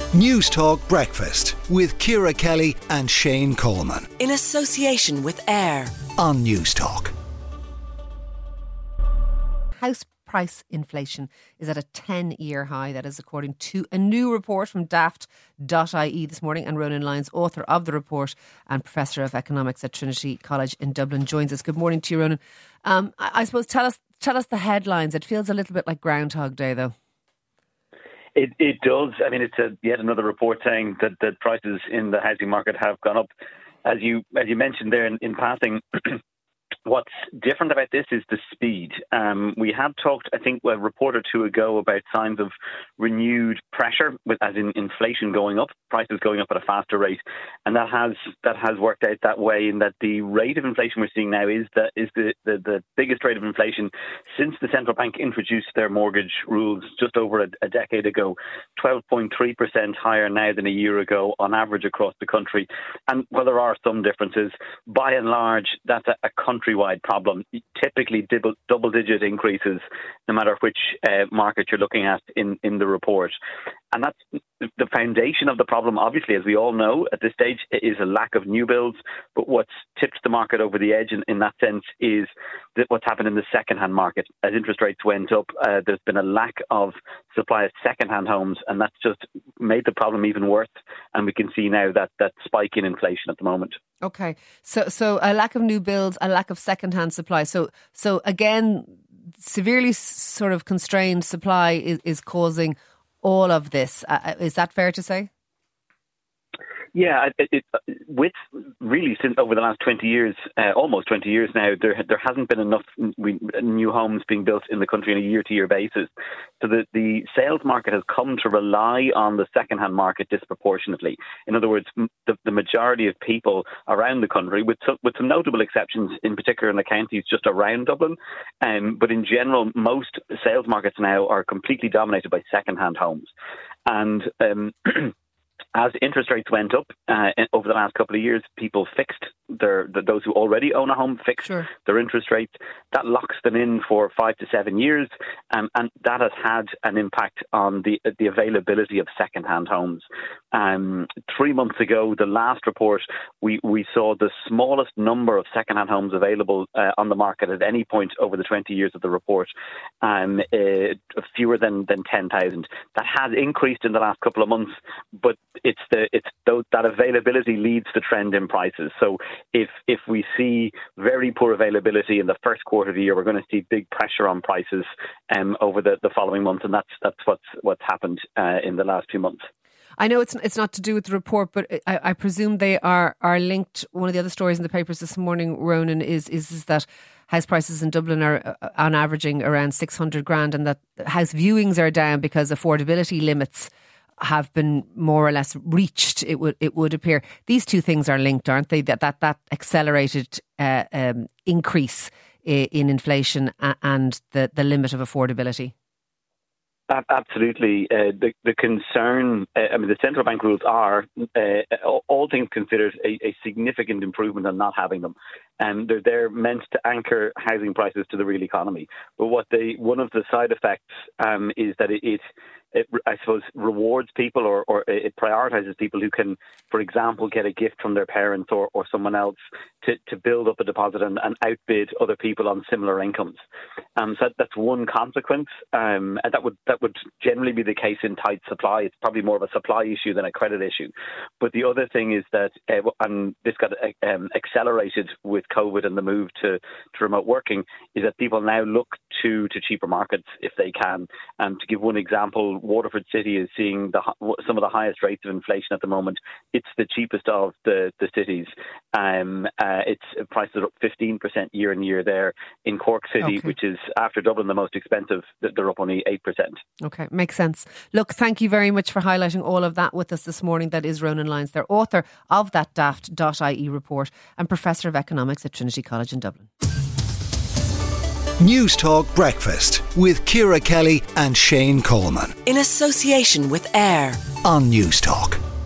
News Talk Breakfast with Ciara Kelly and Shane Coleman. In association with AIR On News Talk. House price inflation is at a 10-year high. That is according to a new report from daft.ie this morning. And Ronan Lyons, author of the report and Professor of Economics at Trinity College in Dublin, joins us. Good morning to you, Ronan. I suppose tell us the headlines. It feels a little bit like Groundhog Day, though. It does. I mean, it's yet another report saying that prices in the housing market have gone up. As you mentioned there in passing, what's different about this is the speed. We had talked, I think, a report or two ago about signs of renewed pressure, as in inflation going up, prices going up at a faster rate, and that has worked out that way. In that the rate of inflation we're seeing now is the biggest rate of inflation since the central bank introduced their mortgage rules just over a decade ago. 12.3% higher now than a year ago on average across the country. And while there are some differences, by and large, that's a countrywide problem. Typically double-digit increases, no matter which market you're looking at in the report. And that's the foundation of the problem, obviously, as we all know at this stage, is a lack of new builds. But what's tipped the market over the edge in that sense is that what's happened in the second-hand market. As interest rates went up, there's been a lack of supply of second-hand homes, and that's just made the problem even worse. And we can see now that spike in inflation at the moment. Okay, so a lack of new builds, a lack of second-hand supply. So again, severely sort of constrained supply is causing all of this. Is that fair to say? Yeah, with really since over the last 20 years, almost 20 years now, there hasn't been enough new homes being built in the country on a year-to-year basis. So the sales market has come to rely on the second-hand market disproportionately. In other words, the majority of people around the country, with some notable exceptions, in particular in the counties just around Dublin, but in general, most sales markets now are completely dominated by second-hand homes. And as interest rates went up over the last couple of years, people fixed those who already own a home fixed their interest rates. That locks them in for 5 to 7 years, and that has had an impact on the availability of second-hand homes. 3 months ago, the last report, we saw the smallest number of second-hand homes available on the market at any point over the 20 years of the report, fewer than 10,000. That has increased in the last couple of months, but that availability leads the trend in prices. So if we see very poor availability in the first quarter of the year, we're going to see big pressure on prices over the following months, and that's what's happened in the last few months. I know it's not to do with the report, but I presume they are linked. One of the other stories in the papers this morning, Ronan, is that house prices in Dublin are on averaging around 600 grand, and that house viewings are down because affordability limits have been more or less reached, it would appear. These two things are linked, aren't they? That accelerated increase in inflation and the limit of affordability. Absolutely. The concern, the central bank rules are, all things considered, a significant improvement on not having them. And they're meant to anchor housing prices to the real economy. But one of the side effects is that it I suppose, rewards people or it prioritises people who can, for example, get a gift from their parents or someone else to build up a deposit and outbid other people on similar incomes. So that's one consequence. And that would generally be the case in tight supply. It's probably more of a supply issue than a credit issue. But the other thing is that, and this got accelerated with COVID and the move to remote working, is that people now look to cheaper markets if they can. To give one example, Waterford City is seeing some of the highest rates of inflation at the moment. It's the cheapest of the cities. Its prices are up 15% year on year there. In Cork City, which is after Dublin the most expensive, they're up only 8%. Okay, makes sense. Look, thank you very much for highlighting all of that with us this morning. That is Ronan Lyons, their author of that daft.ie report and Professor of Economics at Trinity College in Dublin. News Talk Breakfast with Ciara Kelly and Shane Coleman. In association with AIR on News Talk.